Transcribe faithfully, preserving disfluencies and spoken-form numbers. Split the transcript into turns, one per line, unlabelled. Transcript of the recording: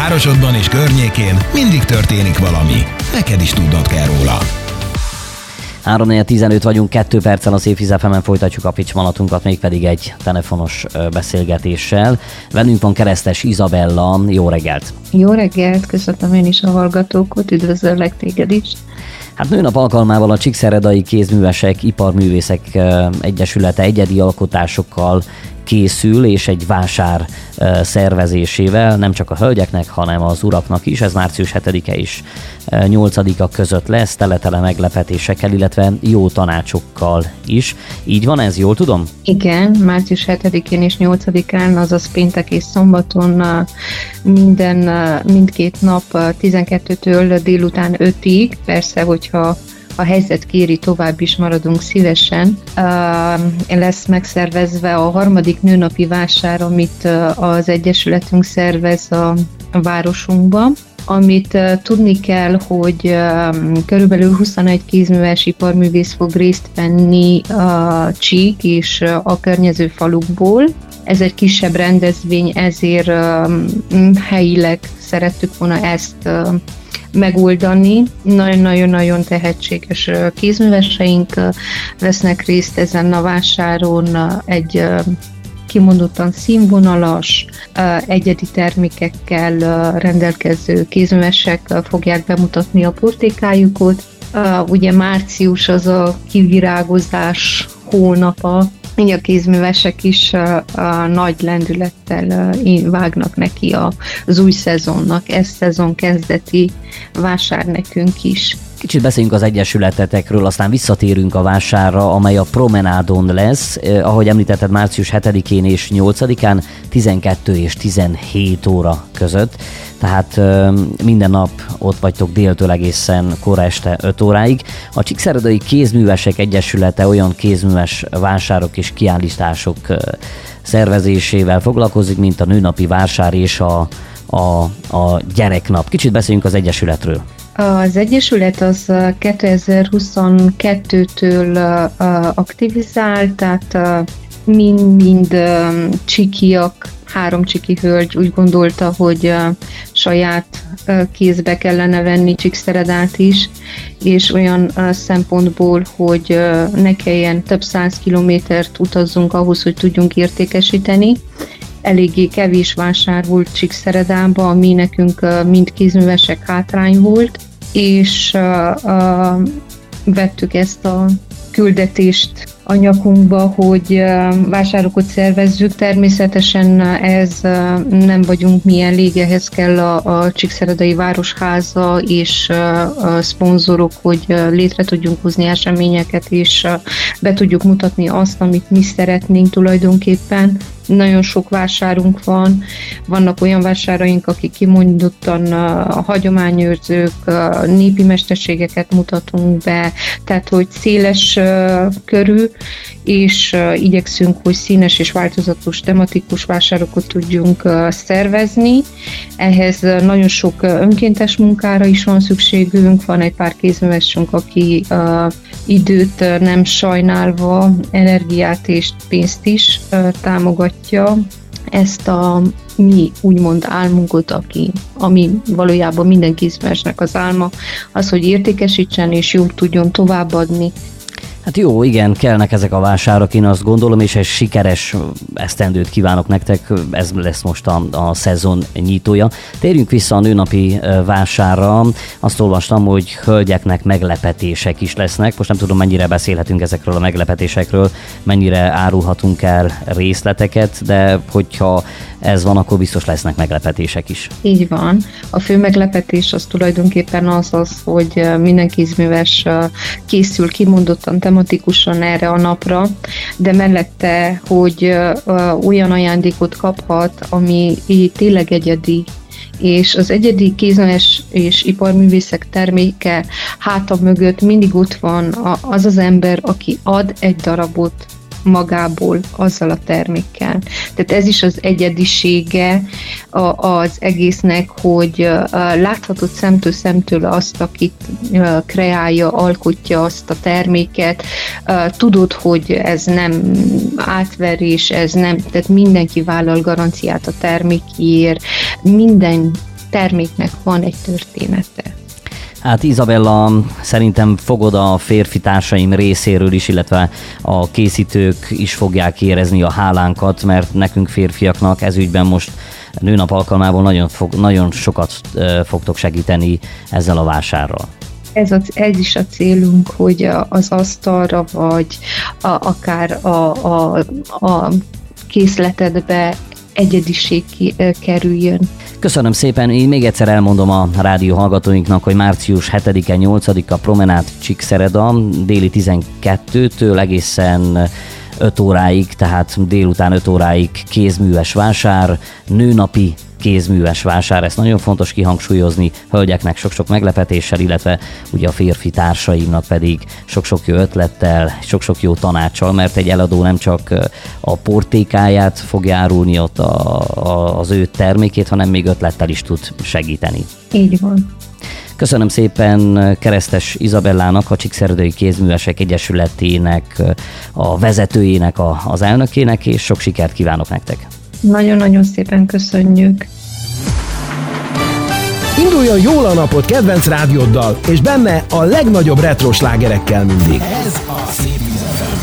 Városodban és környékén mindig történik valami. Neked is tudnod kell róla.
három négy tizenöt vagyunk, kettő perccel a Szép Víz ef emen folytatjuk a pitchmanatunkat, mégpedig egy telefonos beszélgetéssel. Velünk van Keresztes Izabella, jó reggelt!
Jó reggelt, köszöntöm én is a hallgatókat, üdvözöllek téged is!
Hát nőnap alkalmával a Csíkszeredai Kézművesek Iparművészek Egyesülete egyedi alkotásokkal készül, és egy vásár szervezésével nem csak a hölgyeknek, hanem az uraknak is. Ez március hetedike is nyolcadika között lesz, tele-tele meglepetésekkel, illetve jó tanácsokkal is. Így van ez, jól tudom?
Igen, március hetedikén és nyolcadikán, azaz péntek és szombaton minden, mindkét nap tizenkettőtől délután ötig, persze, hogyha a helyzet kéri, tovább is maradunk szívesen. Uh, lesz megszervezve a harmadik nőnapi vásár, amit uh, az Egyesületünk szervez a, a városunkban. Amit uh, tudni kell, hogy uh, körülbelül huszonegy kézműves iparművész fog részt venni a Csík és uh, a környező falukból. Ez egy kisebb rendezvény, ezért uh, helyileg szerettük volna ezt uh, megoldani. Nagyon-nagyon-nagyon tehetséges kézműveseink vesznek részt ezen a vásáron, egy kimondottan színvonalas, egyedi termékekkel rendelkező kézművesek fogják bemutatni a portékájukat. Ugye március az a kivirágozás hónapa, így a kézművesek is a, a nagy lendülettel vágnak neki az új szezonnak. Ez szezon kezdeti vásár nekünk is.
Kicsit beszéljünk az egyesületetekről, aztán visszatérünk a vásárra, amely a Promenádon lesz. Eh, ahogy említetted, március hetedikén és nyolcadikán tizenkettő és tizenhét óra között. Tehát eh, minden nap ott vagytok déltől egészen kora este öt óráig. A Csíkszeredai Kézművesek Egyesülete olyan kézműves vásárok és kiállítások eh, szervezésével foglalkozik, mint a nőnapi vásár és a, a, a gyereknap. Kicsit beszéljünk az egyesületről.
Az Egyesület az kétezer-huszonkettőtől aktivizál, tehát mind-mind csikiak, három csiki hölgy úgy gondolta, hogy saját kézbe kellene venni Csíkszeredát is, és olyan szempontból, hogy ne kelljen több száz kilométert utazzunk ahhoz, hogy tudjunk értékesíteni. Eléggé kevés vásár volt Csíkszeredában, ami nekünk mind kézművesek hátrány volt, és uh, uh, vettük ezt a küldetést a nyakunkba, hogy uh, vásárokat szervezzük. Természetesen ez uh, nem vagyunk mi elég, ehhez kell a, a Csíkszeredai Városháza és uh, a szponzorok, hogy uh, létre tudjunk hozni eseményeket, és uh, be tudjuk mutatni azt, amit mi szeretnénk tulajdonképpen. Nagyon sok vásárunk van, vannak olyan vásáraink, akik kimondottan a hagyományőrzők, a népi mesterségeket mutatunk be, tehát hogy széles körű, és igyekszünk, hogy színes és változatos tematikus vásárokat tudjunk szervezni. Ehhez nagyon sok önkéntes munkára is van szükségünk, van egy pár kézművesünk, aki időt nem sajnálva, energiát és pénzt is támogatja ezt a mi úgymond álmunkat, aki, ami valójában minden kézművesnek az álma, az, hogy értékesítsen és jól tudjon továbbadni.
Hát jó, igen, kellnek ezek a vásárok, én azt gondolom, és egy sikeres esztendőt kívánok nektek, ez lesz most a, a szezon nyitója. Térjünk vissza a nőnapi vásárra, azt olvastam, hogy hölgyeknek meglepetések is lesznek, most nem tudom, mennyire beszélhetünk ezekről a meglepetésekről, mennyire árulhatunk el részleteket, de hogyha ez van, akkor biztos lesznek meglepetések is.
Így van. A fő meglepetés az tulajdonképpen az az, hogy minden kézműves készül kimondottan tematikusan erre a napra, de mellette, hogy olyan ajándékot kaphat, ami tényleg egyedi, és az egyedi kézműves és iparművészek terméke háta mögött mindig ott van az az ember, aki ad egy darabot magából azzal a termékkel. Tehát ez is az egyedisége az egésznek, hogy láthatod szemtől szemtől azt, akit kreálja, alkotja azt a terméket, tudod, hogy ez nem átverés, ez nem, tehát mindenki vállal garanciát a termékért, minden terméknek van egy története.
Hát Izabella, szerintem fogod a férfi társaim részéről is, illetve a készítők is fogják érezni a hálánkat, mert nekünk férfiaknak ez ügyben most nőnap alkalmából nagyon, fog, nagyon sokat fogtok segíteni ezzel a vásárral.
Ez, a, ez is a célunk, hogy az asztalra, vagy a, akár a, a, a készletedbe egyediség kerüljön.
Köszönöm szépen, én még egyszer elmondom a rádió hallgatóinknak, hogy március hetedike, nyolcadika Promenád Csíkszereda déli tizenkettőtől egészen öt óráig, tehát délután öt óráig kézműves vásár, nőnapi kézműves vásár, ezt nagyon fontos kihangsúlyozni, hölgyeknek sok-sok meglepetéssel, illetve ugye a férfi társaimnak pedig sok-sok jó ötlettel, sok-sok jó tanácssal, mert egy eladó nem csak a portékáját fogja árulni ott a, a, az ő termékét, hanem még ötlettel is tud segíteni.
Így van.
Köszönöm szépen Keresztes Izabellának, a Csíkszeredai Kézművesek Egyesületének, a vezetőjének, a, az elnökének, és sok sikert kívánok nektek! Nagyon-nagyon szépen köszönjük!
Induljon jól a napot kedvenc rádióddal, és benne a legnagyobb retro slágerekkel mindig.
Ez a Szép Íz ef em.